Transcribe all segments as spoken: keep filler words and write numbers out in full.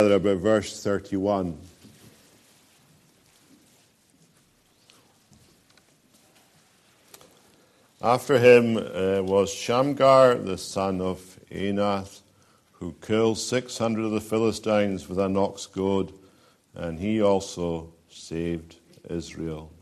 About verse thirty-one. After him uh, was Shamgar, the son of Anath, who killed six hundred of the Philistines with an ox goad, and he also saved Israel.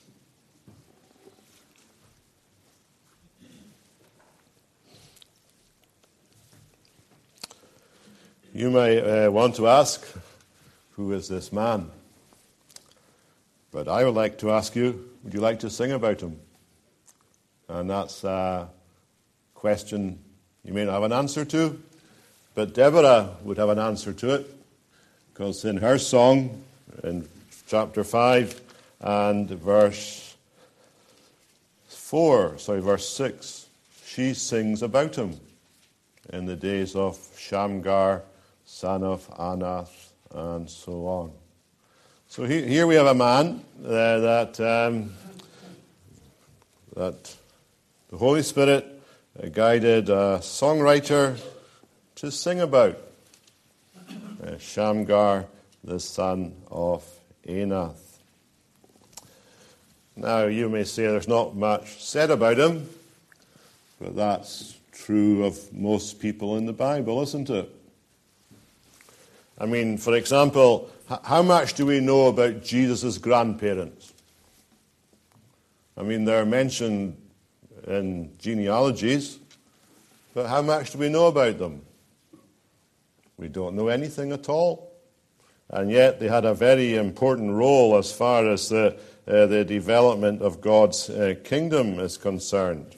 You may uh, want to ask, who is this man? But I would like to ask you, would you like to sing about him? And that's a question you may not have an answer to, but Deborah would have an answer to it, because in her song, in chapter five and verse four, sorry, verse six, she sings about him in the days of Shamgar, son of Anath, and so on. So he, here we have a man uh, that um, that the Holy Spirit uh, guided a songwriter to sing about. Uh, Shamgar, the son of Anath. Now, you may say there's not much said about him, but that's true of most people in the Bible, isn't it? I mean, for example, how much do we know about Jesus' grandparents? I mean, they're mentioned in genealogies, but how much do we know about them? We don't know anything at all. And yet they had a very important role as far as the, uh, the development of God's uh, kingdom is concerned.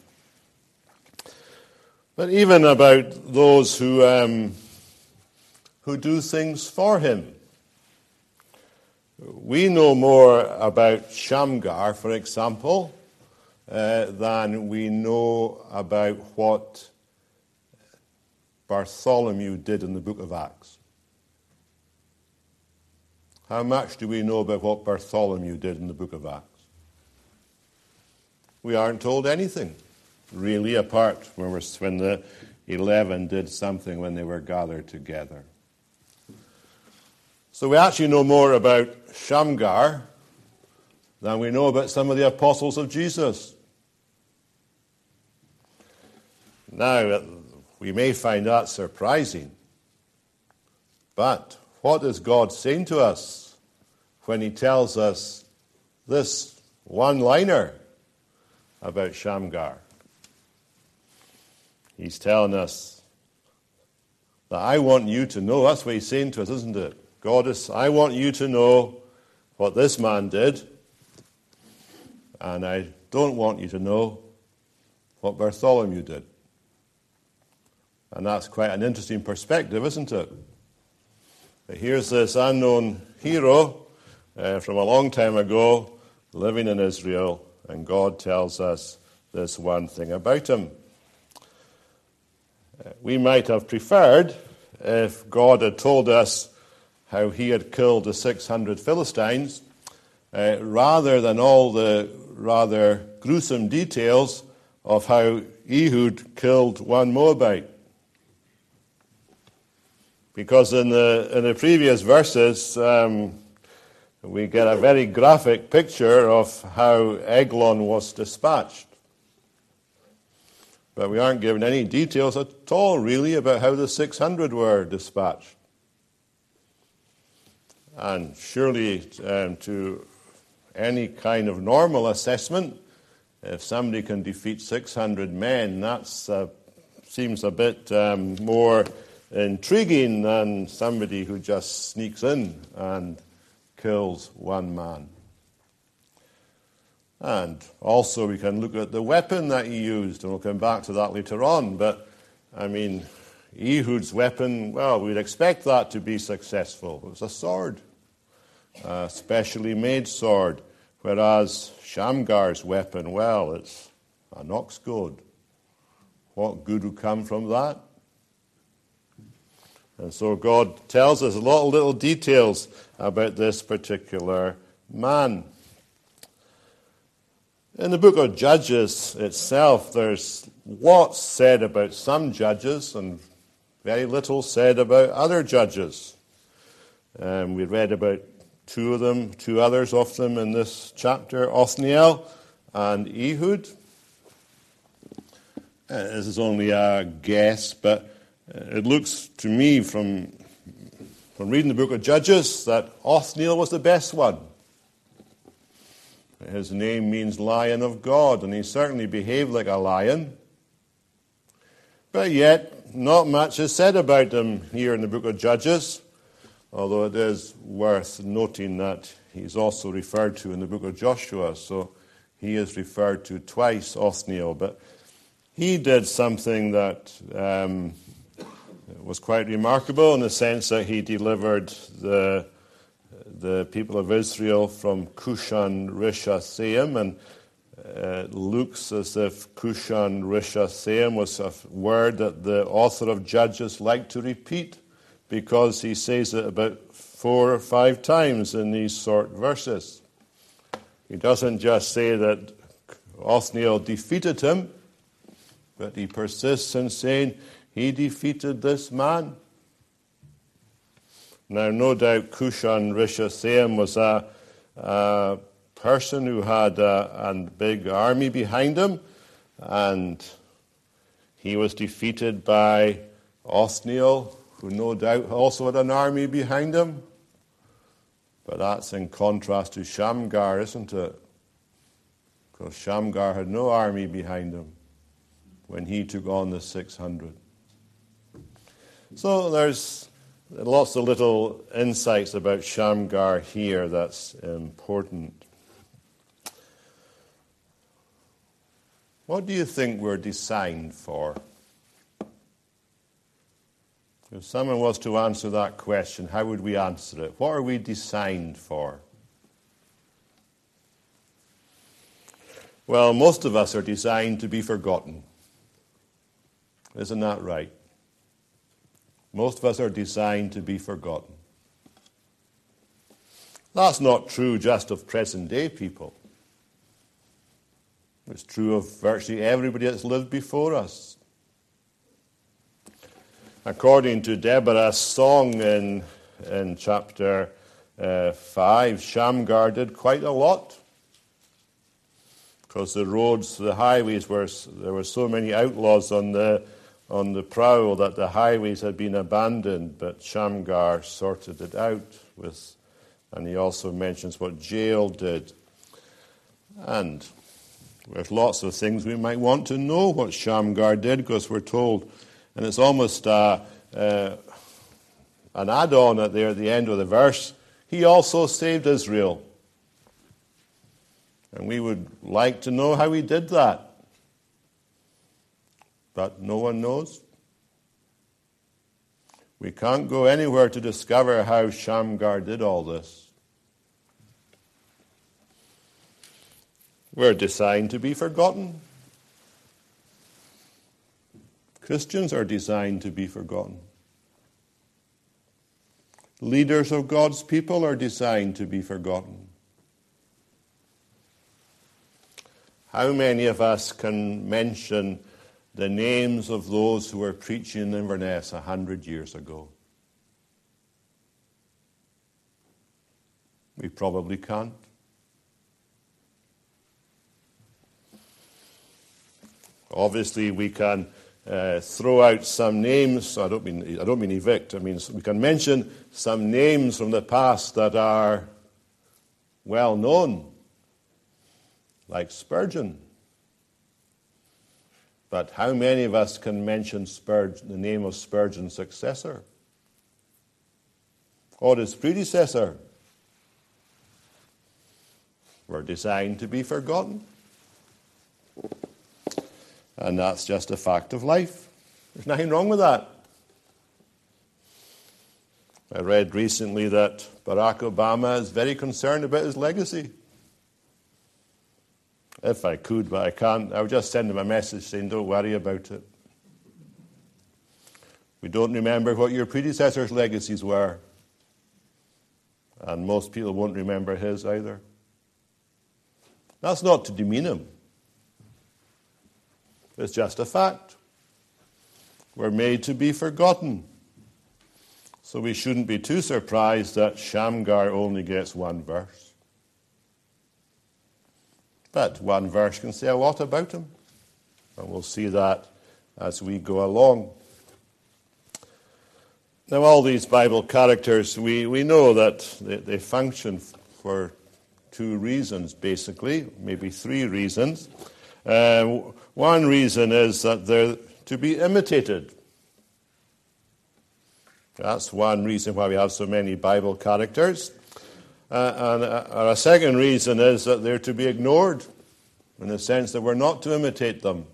But even about those who... Um, who do things for him. We know more about Shamgar, for example, uh, than we know about what Bartholomew did in the book of Acts. How much do we know about what Bartholomew did in the book of Acts? We aren't told anything, really, apart when, we're, when the eleven did something when they were gathered together. So we actually know more about Shamgar than we know about some of the apostles of Jesus. Now, we may find that surprising, but what is God saying to us when he tells us this one-liner about Shamgar? He's telling us that I want you to know. That's what he's saying to us, isn't it? God is, I want you to know what this man did, and I don't want you to know what Bartholomew did. And that's quite an interesting perspective, isn't it? Here's this unknown hero uh, from a long time ago living in Israel, and God tells us this one thing about him. Uh, we might have preferred if God had told us how he had killed the six hundred Philistines, uh, rather than all the rather gruesome details of how Ehud killed one Moabite. Because in the in the previous verses, um, we get a very graphic picture of how Eglon was dispatched. But we aren't given any details at all, really, about how the six hundred were dispatched. And surely um, to any kind of normal assessment, if somebody can defeat six hundred men, that uh, seems a bit um, more intriguing than somebody who just sneaks in and kills one man. And also we can look at the weapon that he used, and we'll come back to that later on. But, I mean, Ehud's weapon, well, we'd expect that to be successful. It was a sword, a specially made sword, whereas Shamgar's weapon, well, it's an ox goad. What good will come from that? And so God tells us a lot of little details about this particular man. In the book of Judges itself, there's lots said about some judges and very little said about other judges. Um, we read about two of them, two others of them in this chapter, Othniel and Ehud. Uh, this is only a guess, but it looks to me from, from reading the book of Judges that Othniel was the best one. His name means Lion of God, and he certainly behaved like a lion. But yet, not much is said about him here in the book of Judges, although it is worth noting that he's also referred to in the book of Joshua, so he is referred to twice, Othniel. But he did something that um, was quite remarkable in the sense that he delivered the the people of Israel from Cushan Rishathaim, and uh, it looks as if Cushan Rishathaim was a word that the author of Judges liked to repeat, because he says it about four or five times in these short verses. He doesn't just say that Othniel defeated him, but he persists in saying he defeated this man. Now, no doubt Cushan Rishathaim was a, a person who had a, a big army behind him, and he was defeated by Othniel, who no doubt also had an army behind him. But that's in contrast to Shamgar, isn't it? Because Shamgar had no army behind him when he took on the six hundred. So there's lots of little insights about Shamgar here that's important. What do you think we're designed for? If someone was to answer that question, how would we answer it? What are we designed for? Well, most of us are designed to be forgotten. Isn't that right? Most of us are designed to be forgotten. That's not true just of present-day people. It's true of virtually everybody that's lived before us. According to Deborah's song in, in chapter uh, five, Shamgar did quite a lot. Because the roads, the highways, were there were so many outlaws on the on the prowl that the highways had been abandoned, but Shamgar sorted it out with, and he also mentions what Jael did. And there's lots of things we might want to know what Shamgar did, because we're told, and it's almost uh, uh, an add-on at there at the end of the verse, he also saved Israel. And we would like to know how he did that. But no one knows. We can't go anywhere to discover how Shamgar did all this. We're designed to be forgotten. Christians are designed to be forgotten. Leaders of God's people are designed to be forgotten. How many of us can mention the names of those who were preaching in Inverness a hundred years ago? We probably can't. Obviously, we can uh, throw out some names. I don't mean I don't mean evict. I mean we can mention some names from the past that are well known, like Spurgeon. But how many of us can mention Spurgeon, the name of Spurgeon's successor? Or his predecessor? We're designed to be forgotten. And that's just a fact of life. There's nothing wrong with that. I read recently that Barack Obama is very concerned about his legacy. If I could, but I can't, I would just send him a message saying, don't worry about it. We don't remember what your predecessors' legacies were. And most people won't remember his either. That's not to demean him. It's just a fact. We're made to be forgotten. So we shouldn't be too surprised that Shamgar only gets one verse. But one verse can say a lot about him. And we'll see that as we go along. Now, all these Bible characters, we, we know that they, they function for two reasons, basically, maybe three reasons. Uh, one reason is that they're to be imitated. That's one reason why we have so many Bible characters. Uh, and a, a second reason is that they're to be ignored, in the sense that we're not to imitate them.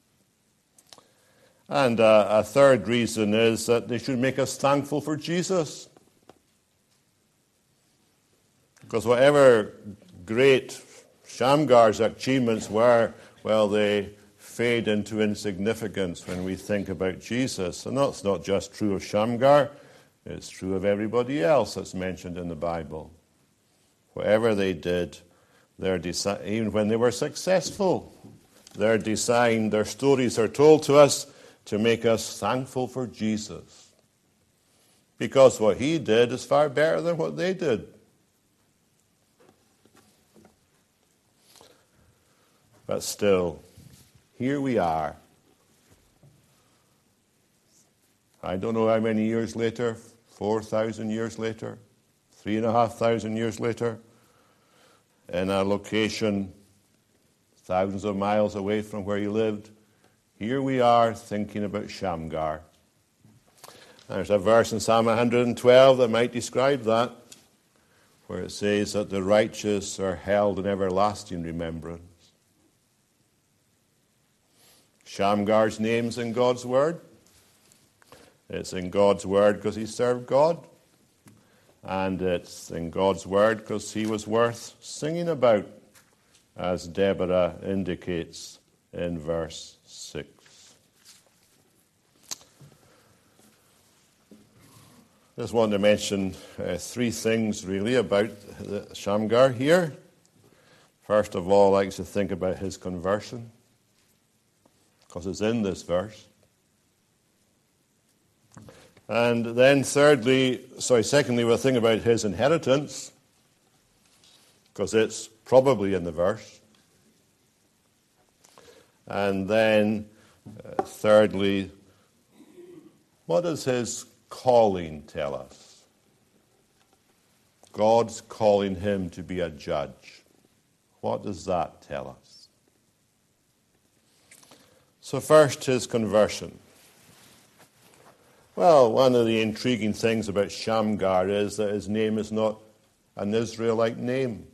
And uh, a third reason is that they should make us thankful for Jesus. Because whatever great Shamgar's achievements were, well, they fade into insignificance when we think about Jesus. And that's not just true of Shamgar, it's true of everybody else that's mentioned in the Bible. Whatever they did, their desi- even when they were successful, they're designed, their stories are told to us to make us thankful for Jesus. Because what he did is far better than what they did. But still, here we are. I don't know how many years later, four thousand years later, three and a half thousand years later, in a location thousands of miles away from where you lived. Here we are thinking about Shamgar. There's a verse in Psalm one hundred twelve that might describe that, where it says that the righteous are held in everlasting remembrance. Shamgar's name's in God's Word. It's in God's Word because he served God. And it's in God's Word because he was worth singing about, as Deborah indicates in verse six. I just want to mention uh, three things really about the Shamgar here. First of all, I like to think about his conversion, because it's in this verse. And then thirdly, sorry, secondly, we'll think about his inheritance, because it's probably in the verse. And then uh, thirdly, what does his calling tell us? God's calling him to be a judge. What does that tell us? So first, his conversion. Well, one of the intriguing things about Shamgar is that his name is not an Israelite name.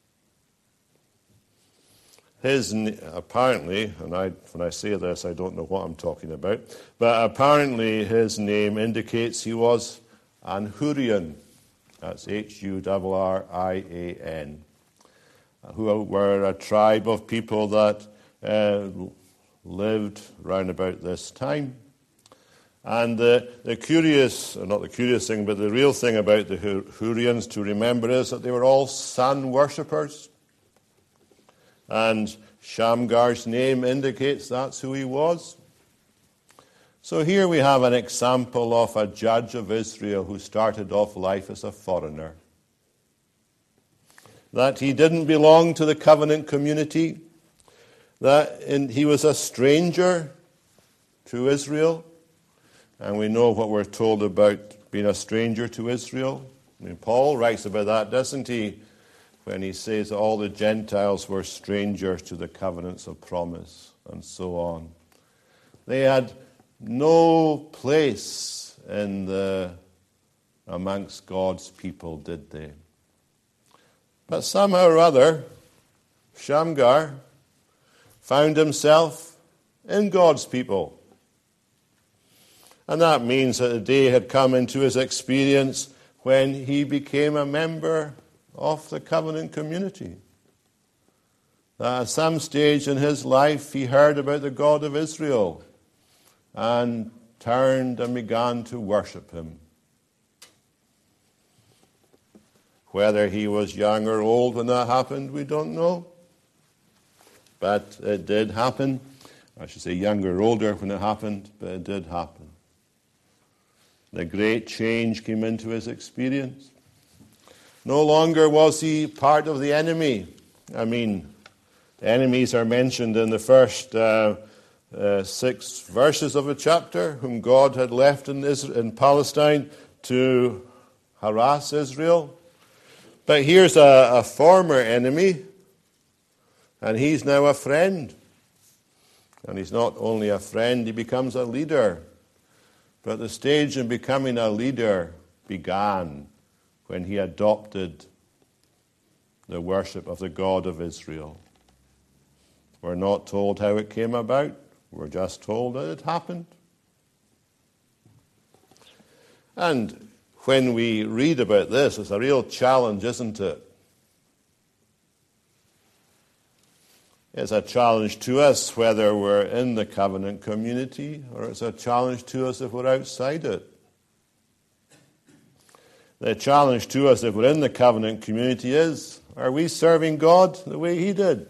His, apparently, and I, when I say this, I don't know what I'm talking about, but apparently his name indicates he was an Hurrian. That's H U R R I A N, who were a tribe of people that uh, lived round about this time. And the, the curious, or not the curious thing, but the real thing about the Hurrians to remember is that they were all sun worshippers. And Shamgar's name indicates that's who he was. So here we have an example of a judge of Israel who started off life as a foreigner. That he didn't belong to the covenant community. That in, he was a stranger to Israel. And we know what we're told about being a stranger to Israel. I mean, Paul writes about that, doesn't he? When he says that all the Gentiles were strangers to the covenants of promise, and so on. They had no place in the amongst God's people, did they? But somehow or other, Shamgar found himself in God's people. And that means that the day had come into his experience when he became a member of the covenant community. That at some stage in his life he heard about the God of Israel and turned and began to worship him. Whether he was young or old when that happened, we don't know. But it did happen. I should say younger or older when it happened, but it did happen. The great change came into his experience. No longer was he part of the enemy. I mean, the enemies are mentioned in the first uh, uh, six verses of the chapter, whom God had left in, Israel, in Palestine to harass Israel. But here's a, a former enemy, and he's now a friend. And he's not only a friend, he becomes a leader. But the stage in becoming a leader began when he adopted the worship of the God of Israel. We're not told how it came about. We're just told that it happened. And when we read about this, it's a real challenge, isn't it? It's a challenge to us whether we're in the covenant community, or it's a challenge to us if we're outside it. The challenge to us if we're in the covenant community is, are we serving God the way he did?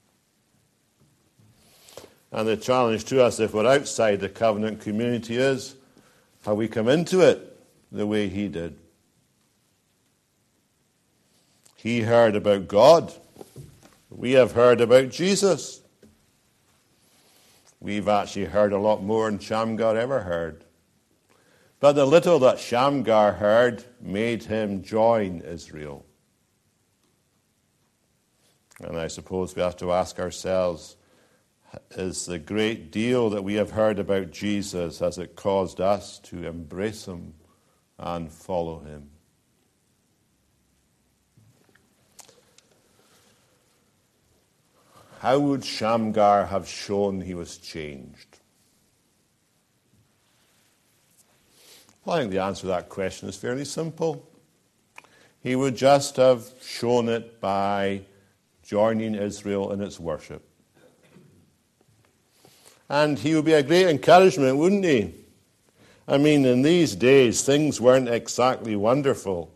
And the challenge to us if we're outside the covenant community is, have we come into it the way he did? He heard about God. We have heard about Jesus. We've actually heard a lot more than Shamgar ever heard. But the little that Shamgar heard made him join Israel. And I suppose we have to ask ourselves, is the great deal that we have heard about Jesus, has it caused us to embrace him and follow him? How would Shamgar have shown he was changed? Well, I think the answer to that question is fairly simple. He would just have shown it by joining Israel in its worship. And he would be a great encouragement, wouldn't he? I mean, in these days, things weren't exactly wonderful.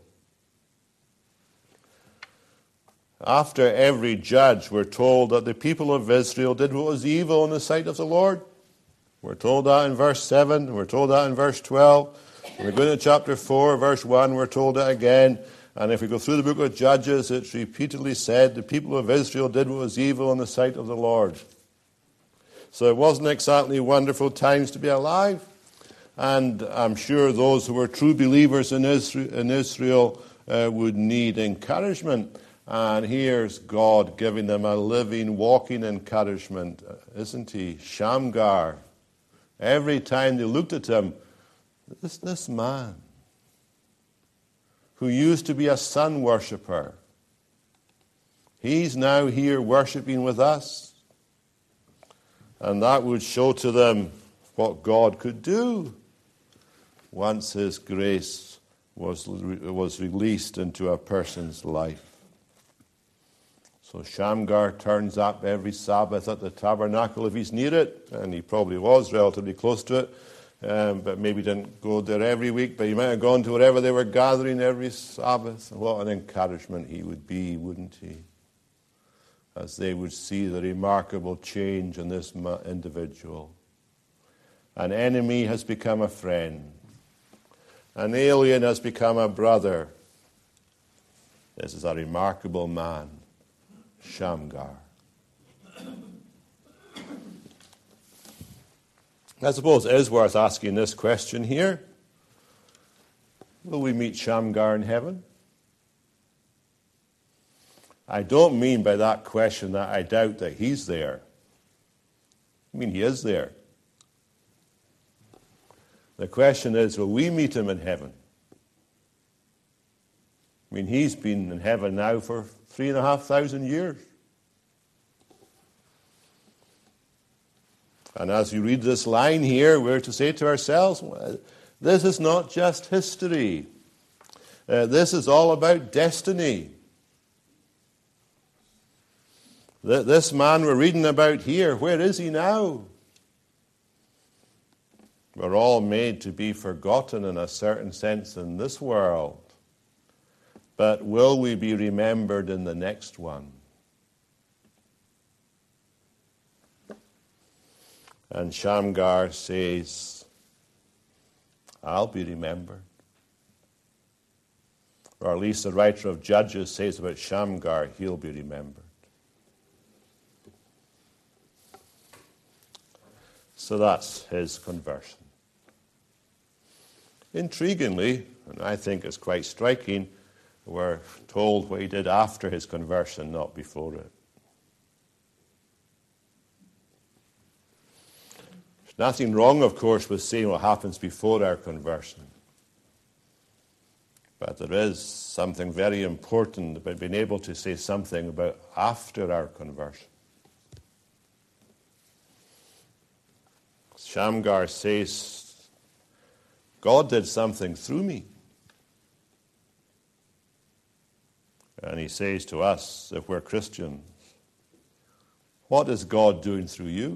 After every judge, we're told that the people of Israel did what was evil in the sight of the Lord. We're told that in verse seven. We're told that in verse twelve. When we go into chapter four, verse one, we're told it again. And if we go through the book of Judges, it's repeatedly said the people of Israel did what was evil in the sight of the Lord. So it wasn't exactly wonderful times to be alive. And I'm sure those who were true believers in Israel, in Israel uh, would need encouragement. And here's God giving them a living, walking encouragement, isn't he? Shamgar. Every time they looked at him, this, this man who used to be a sun worshipper, he's now here worshiping with us. And that would show to them what God could do once his grace was, was released into a person's life. So Shamgar turns up every Sabbath at the tabernacle if he's near it, and he probably was relatively close to it, um, but maybe didn't go there every week, but he might have gone to wherever they were gathering every Sabbath. What an encouragement he would be, wouldn't he? As they would see the remarkable change in this individual. An enemy has become a friend. An alien has become a brother. This is a remarkable man, Shamgar. I suppose it is worth asking this question here. Will we meet Shamgar in heaven? I don't mean by that question that I doubt that he's there. I mean, he is there. The question is, will we meet him in heaven? I mean, he's been in heaven now for three and a half thousand years. And as we read this line here, we're to say to ourselves, well, this is not just history. Uh, this is all about destiny. Th- this man we're reading about here, where is he now? We're all made to be forgotten in a certain sense in this world. But will we be remembered in the next one? And Shamgar says, I'll be remembered. Or at least the writer of Judges says about Shamgar, he'll be remembered. So that's his conversion. Intriguingly, and I think it's quite striking, we're told what he did after his conversion, not before it. There's nothing wrong, of course, with saying what happens before our conversion. But there is something very important about being able to say something about after our conversion. Shamgar says, God did something through me. And he says to us, if we're Christians, what is God doing through you?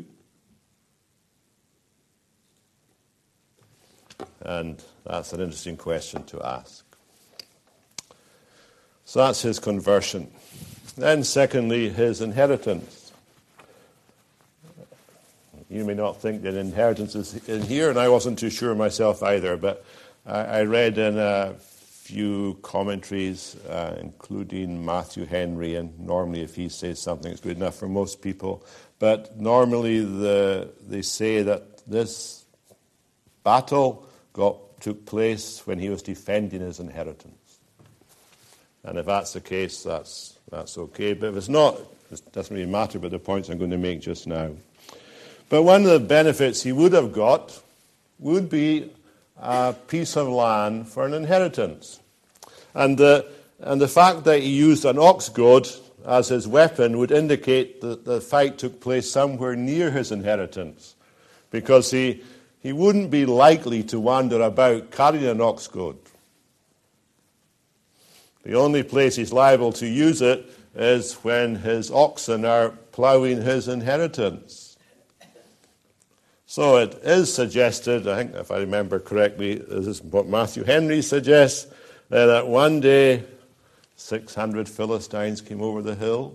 And that's an interesting question to ask. So that's his conversion. Then secondly, his inheritance. You may not think that inheritance is in here, and I wasn't too sure myself either, but I, I read in a few commentaries, uh, including Matthew Henry, and normally if he says something, it's good enough for most people. But normally the, they say that this battle got, took place when he was defending his inheritance. And if that's the case, that's that's okay. But if it's not, it doesn't really matter about the points I'm going to make just now. But one of the benefits he would have got would be a piece of land for an inheritance. And the, and the fact that he used an ox goad as his weapon would indicate that the fight took place somewhere near his inheritance, because he, he wouldn't be likely to wander about carrying an ox goad. The only place he's liable to use it is when his oxen are ploughing his inheritance. So it is suggested, I think if I remember correctly, this is what Matthew Henry suggests, uh, that one day six hundred Philistines came over the hill.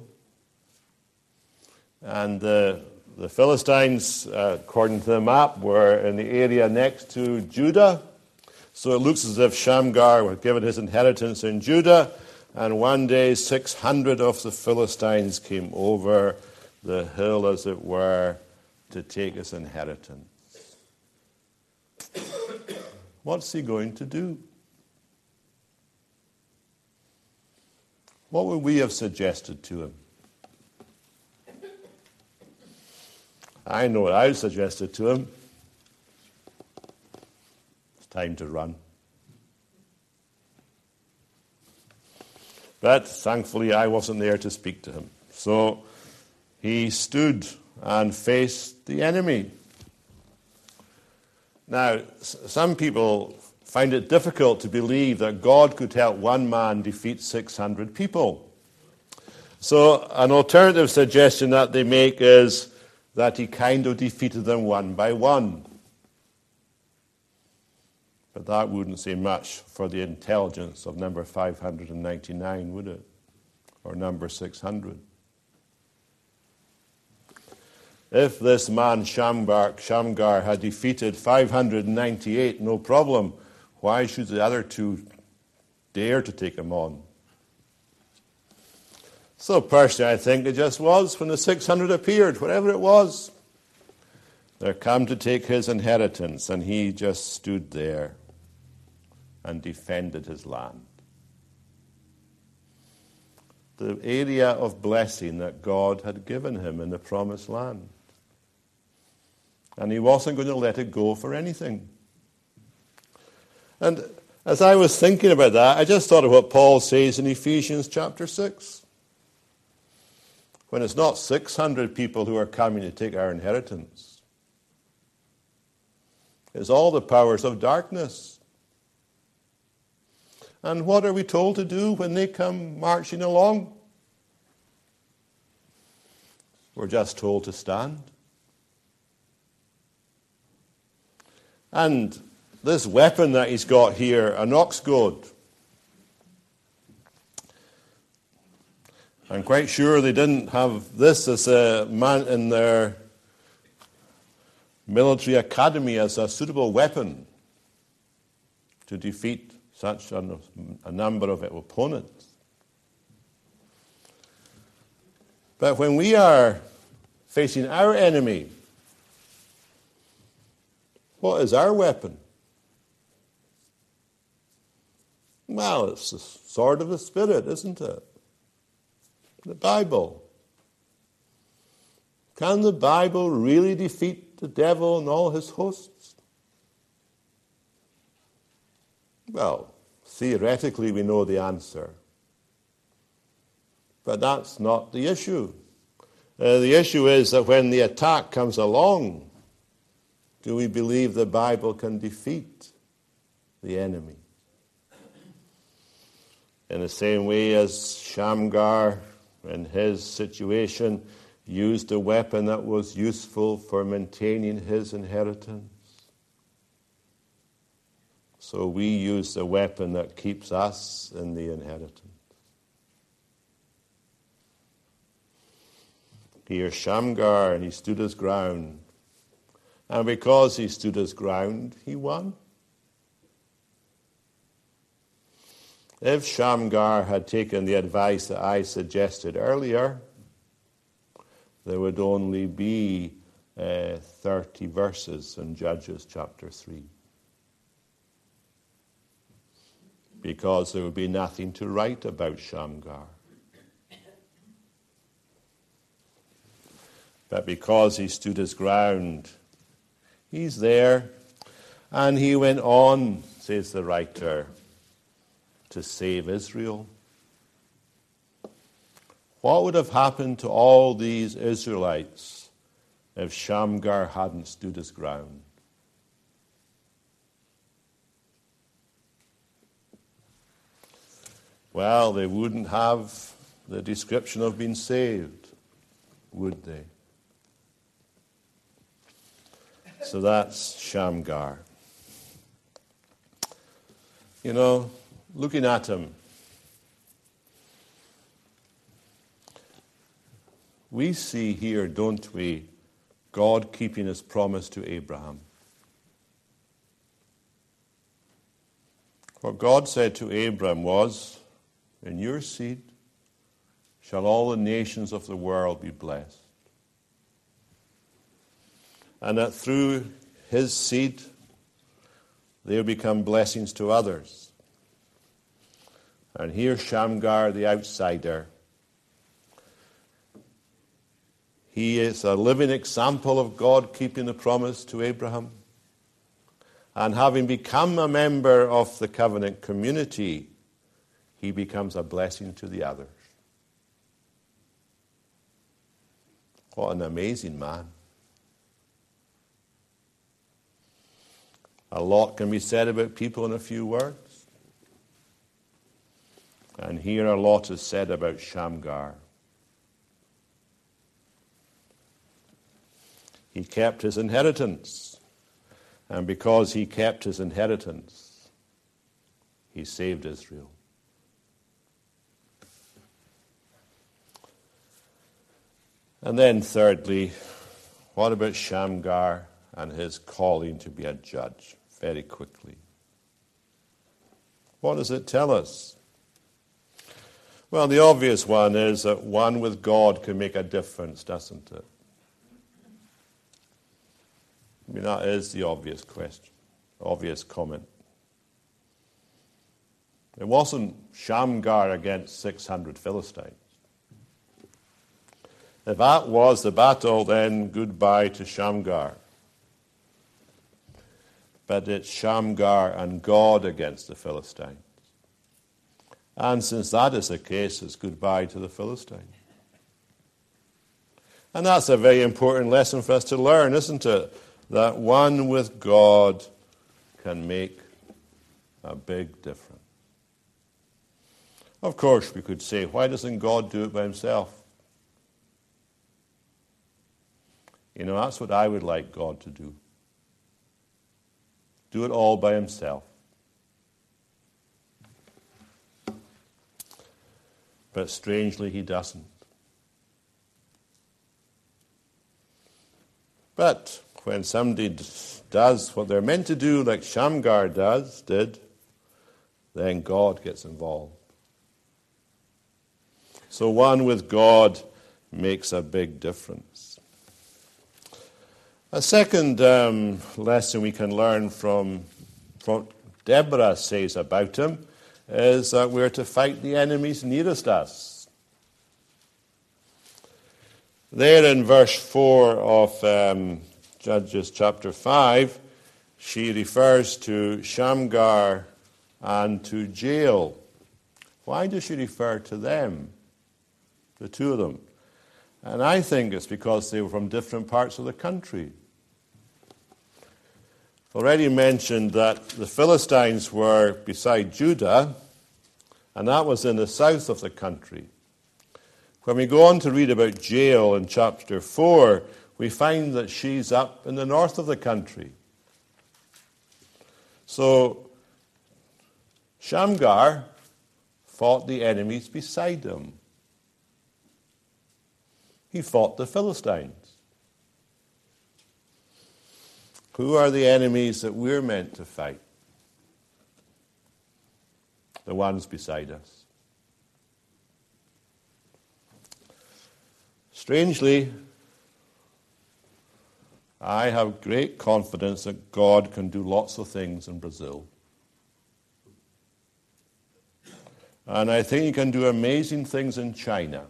And uh, the Philistines, uh, according to the map, were in the area next to Judah. So it looks as if Shamgar was given his inheritance in Judah, and one day six hundred of the Philistines came over the hill, as it were, to take his inheritance. What's he going to do? What would we have suggested to him? I know what I suggested to him. Time to run. But thankfully I wasn't there to speak to him. So he stood and faced the enemy. Now, some people find it difficult to believe that God could help one man defeat six hundred people. So an alternative suggestion that they make is that he kind of defeated them one by one. But that wouldn't say much for the intelligence of number five hundred ninety-nine, would it? Or number six hundred. If this man Shamgar, Shamgar had defeated five hundred ninety-eight, no problem, why should the other two dare to take him on? So personally, I think it just was when the six hundred appeared, whatever it was. They're come to take his inheritance, and he just stood there and defended his land. The area of blessing that God had given him in the promised land. And he wasn't going to let it go for anything. And as I was thinking about that, I just thought of what Paul says in Ephesians chapter six. When it's not six hundred people who are coming to take our inheritance. It's all the powers of darkness. And what are we told to do when they come marching along? We're just told to stand. And this weapon that he's got here, an ox goad. I'm quite sure they didn't have this as a man in their military academy as a suitable weapon. to defeat such a, a number of opponents. But when we are facing our enemy, what is our weapon? Well, it's the sword of the Spirit, isn't it? The Bible. Can the Bible really defeat the devil and all his hosts? Well, theoretically we know the answer. But that's not the issue. Uh, the issue is that when the attack comes along, do we believe the Bible can defeat the enemy? In the same way as Shamgar, in his situation, used a weapon that was useful for maintaining his inheritance, so we use the weapon that keeps us in the inheritance. Here Shamgar, he stood his ground. And because he stood his ground, he won. If Shamgar had taken the advice that I suggested earlier, there would only be uh, thirty verses in Judges chapter three. Because there would be nothing to write about Shamgar. But because he stood his ground, he's there, and he went on, says the writer, to save Israel. What would have happened to all these Israelites if Shamgar hadn't stood his ground? Well, they wouldn't have the description of being saved, would they? So that's Shamgar. You know, looking at him, we see here, don't we, God keeping his promise to Abraham. What God said to Abraham was, in your seed shall all the nations of the world be blessed. And that through his seed, they'll become blessings to others. And here Shamgar, the outsider, he is a living example of God keeping the promise to Abraham. And having become a member of the covenant community, he becomes a blessing to the others. What an amazing man. A lot can be said about people in a few words. And here a lot is said about Shamgar. He kept his inheritance. And because he kept his inheritance, he saved Israel. And then thirdly, what about Shamgar and his calling to be a judge? Very quickly. What does it tell us? Well, the obvious one is that one with God can make a difference, doesn't it? I mean, that is the obvious question, obvious comment. It wasn't Shamgar against six hundred Philistines. If that was the battle, then goodbye to Shamgar. But it's Shamgar and God against the Philistines. And since that is the case, it's goodbye to the Philistines. And that's a very important lesson for us to learn, isn't it? That one with God can make a big difference. Of course, we could say, why doesn't God do it by himself? You know, that's what I would like God to do. Do it all by himself. But strangely, he doesn't. But when somebody does what they're meant to do, like Shamgar does, did, then God gets involved. So one with God makes a big difference. A second um, lesson we can learn from what Deborah says about him is that we're to fight the enemies nearest us. There in verse four of um, Judges chapter five, she refers to Shamgar and to Jael. Why does she refer to them, the two of them? And I think it's because they were from different parts of the country. I've already mentioned that the Philistines were beside Judah, and that was in the south of the country. When we go on to read about Jael in chapter four, we find that she's up in the north of the country. So Shamgar fought the enemies beside him. He fought the Philistines. Who are the enemies that we're meant to fight? The ones beside us. Strangely, I have great confidence that God can do lots of things in Brazil. And I think he can do amazing things in China.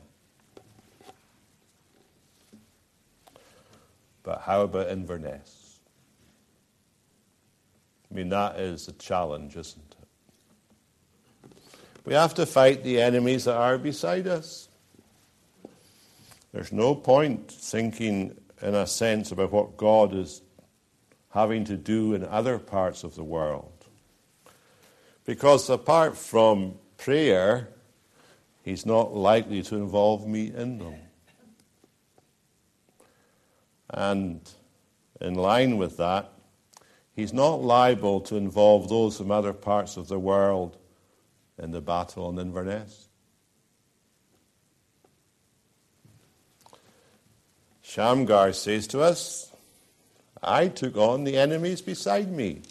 But how about Inverness? I mean, that is a challenge, isn't it? We have to fight the enemies that are beside us. There's no point thinking, in a sense, about what God is having to do in other parts of the world. Because apart from prayer, he's not likely to involve me in them. And in line with that, he's not liable to involve those from other parts of the world in the battle on Inverness. Shamgar says to us, I took on the enemies beside me,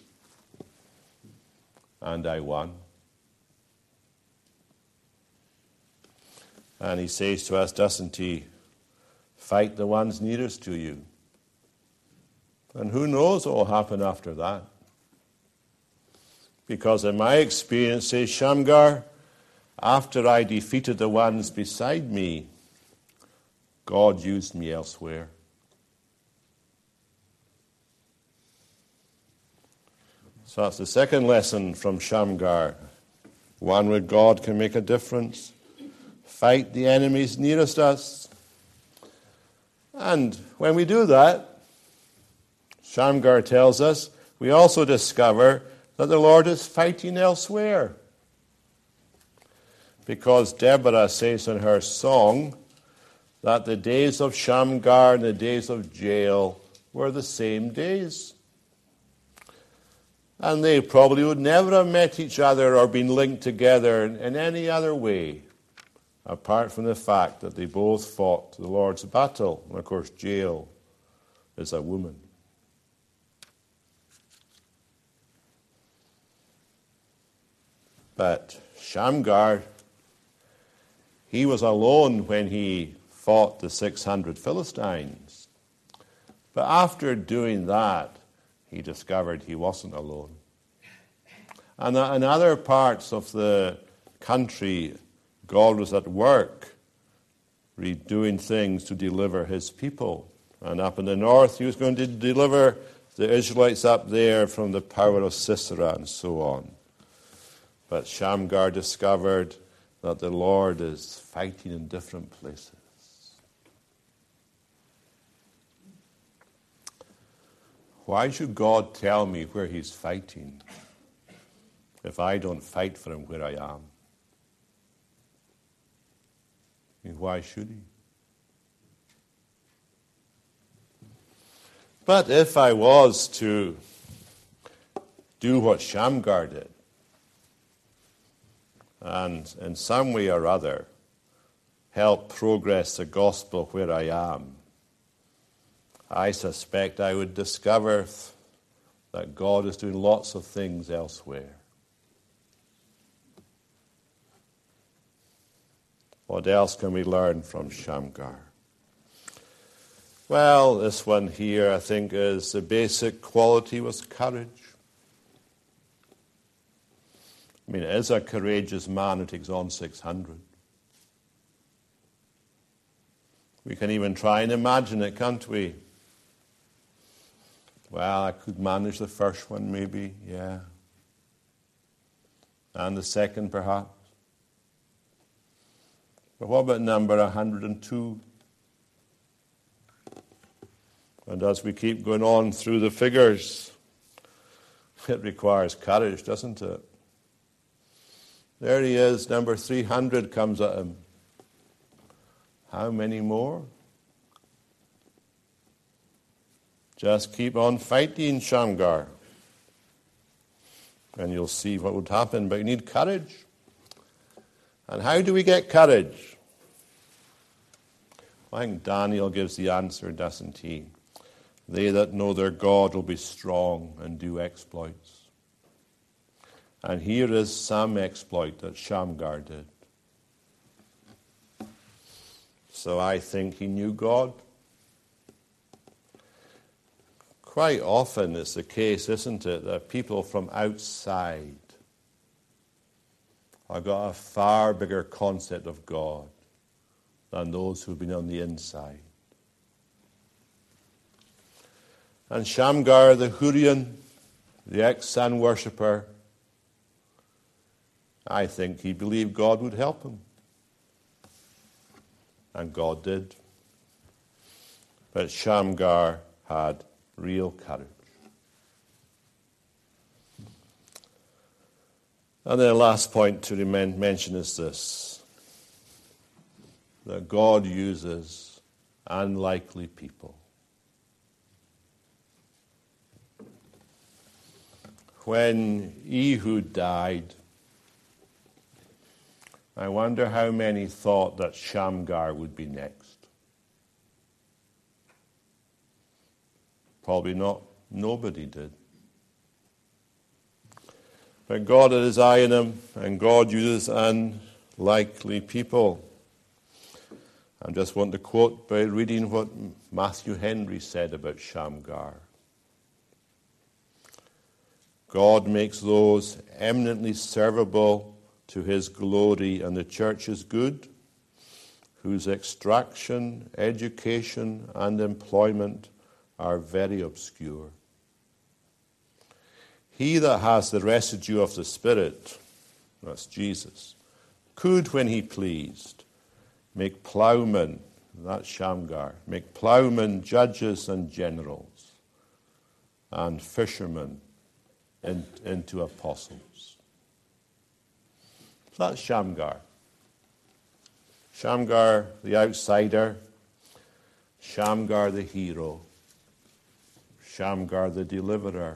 and I won. And he says to us, doesn't he, fight the ones nearest to you. And who knows what will happen after that? Because in my experience, says Shamgar, after I defeated the ones beside me, God used me elsewhere. So that's the second lesson from Shamgar. One where God can make a difference. Fight the enemies nearest us. And when we do that, Shamgar tells us, we also discover that the Lord is fighting elsewhere. Because Deborah says in her song that the days of Shamgar and the days of Jael were the same days. And they probably would never have met each other or been linked together in, in any other way, apart from the fact that they both fought the Lord's battle. And of course, Jael is a woman. But Shamgar, he was alone when he fought the six hundred Philistines. But after doing that, he discovered he wasn't alone. And in other parts of the country, God was at work doing things to deliver his people. And up in the north, he was going to deliver the Israelites up there from the power of Sisera and so on. But Shamgar discovered that the Lord is fighting in different places. Why should God tell me where he's fighting if I don't fight for him where I am? I mean, why should he? But if I was to do what Shamgar did, and in some way or other help progress the gospel where I am, I suspect I would discover that God is doing lots of things elsewhere. What else can we learn from Shamgar? Well, this one here, I think, is the basic quality was courage. I mean, it is a courageous man who takes on six hundred. We can even try and imagine it, can't we? Well, I could manage the first one, maybe, yeah. And the second, perhaps. But what about number one hundred two? And as we keep going on through the figures, it requires courage, doesn't it? There he is, number three hundred comes at him. How many more? Just keep on fighting, Shamgar. And you'll see what would happen, but you need courage. And how do we get courage? I think Daniel gives the answer, doesn't he? They that know their God will be strong and do exploits. And here is some exploit that Shamgar did. So I think he knew God. Quite often it's the case, isn't it, that people from outside have got a far bigger concept of God than those who've been on the inside. And Shamgar the Hurrian, the ex-sun worshipper, I think he believed God would help him. And God did. But Shamgar had real courage. And then the last point to mention is this, that God uses unlikely people. When Ehud died, I wonder how many thought that Shamgar would be next. Probably not. Nobody did. But God had his eye on him, and God uses unlikely people. I just want to quote by reading what Matthew Henry said about Shamgar. God makes those eminently servable to his glory and the church's good, whose extraction, education, and employment are very obscure. He that has the residue of the Spirit, that's Jesus, could, when he pleased, make plowmen, that's Shamgar, make plowmen, judges, and generals, and fishermen in, into apostles. So that's Shamgar. Shamgar, the outsider. Shamgar, the hero. Shamgar, the deliverer.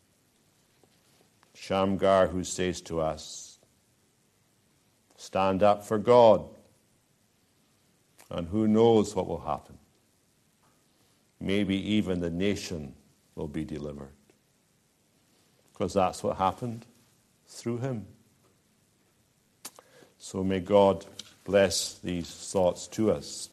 Shamgar, who says to us, stand up for God. And who knows what will happen. Maybe even the nation will be delivered. Because that's what happened through him. So may God bless these thoughts to us.